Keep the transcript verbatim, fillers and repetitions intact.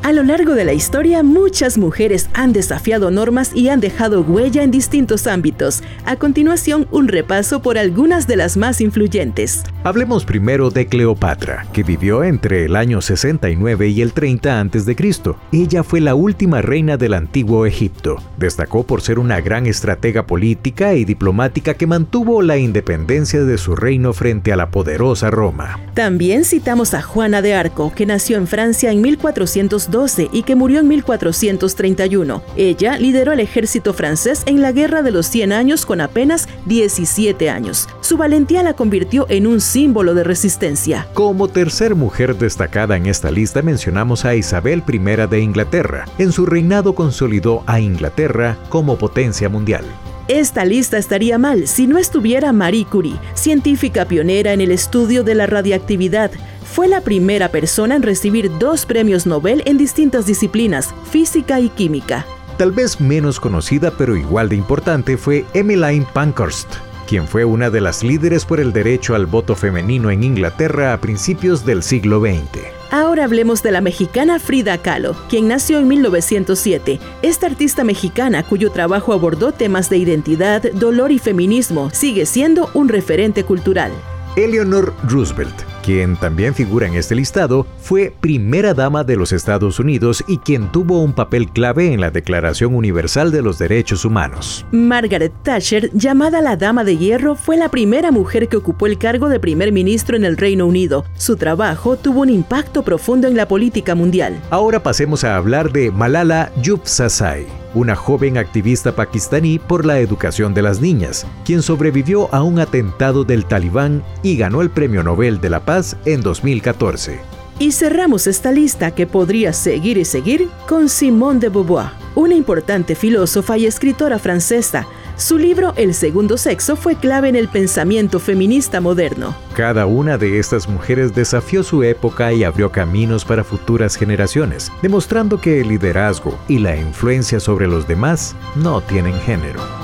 A lo largo de la historia, muchas mujeres han desafiado normas y han dejado huella en distintos ámbitos. A continuación, un repaso por algunas de las más influyentes. Hablemos primero de Cleopatra, que vivió entre el año sesenta y nueve y el treinta antes de Cristo. Ella fue la última reina del antiguo Egipto. Destacó por ser una gran estratega política y diplomática que mantuvo la independencia de su reino frente a la poderosa Roma. También citamos a Juana de Arco, que nació en Francia en mil cuatrocientos doce y que murió en mil cuatrocientos treinta y uno. Ella lideró el ejército francés en la Guerra de los Cien Años con apenas diecisiete años. Su valentía la convirtió en un símbolo de resistencia. Como tercer mujer destacada en esta lista mencionamos a Isabel primera de Inglaterra. En su reinado consolidó a Inglaterra como potencia mundial. Esta lista estaría mal si no estuviera Marie Curie, científica pionera en el estudio de la radiactividad. Fue la primera persona en recibir dos premios Nobel en distintas disciplinas, física y química. Tal vez menos conocida pero igual de importante fue Emmeline Pankhurst, quien fue una de las líderes por el derecho al voto femenino en Inglaterra a principios del siglo veinte. Ahora hablemos de la mexicana Frida Kahlo, quien nació en mil novecientos siete. Esta artista mexicana, cuyo trabajo abordó temas de identidad, dolor y feminismo, sigue siendo un referente cultural. Eleanor Roosevelt, quien también figura en este listado, fue primera dama de los Estados Unidos y quien tuvo un papel clave en la Declaración Universal de los Derechos Humanos. Margaret Thatcher, llamada la Dama de Hierro, fue la primera mujer que ocupó el cargo de primer ministro en el Reino Unido. Su trabajo tuvo un impacto profundo en la política mundial. Ahora pasemos a hablar de Malala Yousafzai, una joven activista pakistaní por la educación de las niñas, quien sobrevivió a un atentado del Talibán y ganó el Premio Nobel de la Paz en dos mil catorce. Y cerramos esta lista, que podría seguir y seguir, con Simone de Beauvoir, una importante filósofa y escritora francesa. Su libro El segundo sexo fue clave en el pensamiento feminista moderno. Cada una de estas mujeres desafió su época y abrió caminos para futuras generaciones, demostrando que el liderazgo y la influencia sobre los demás no tienen género.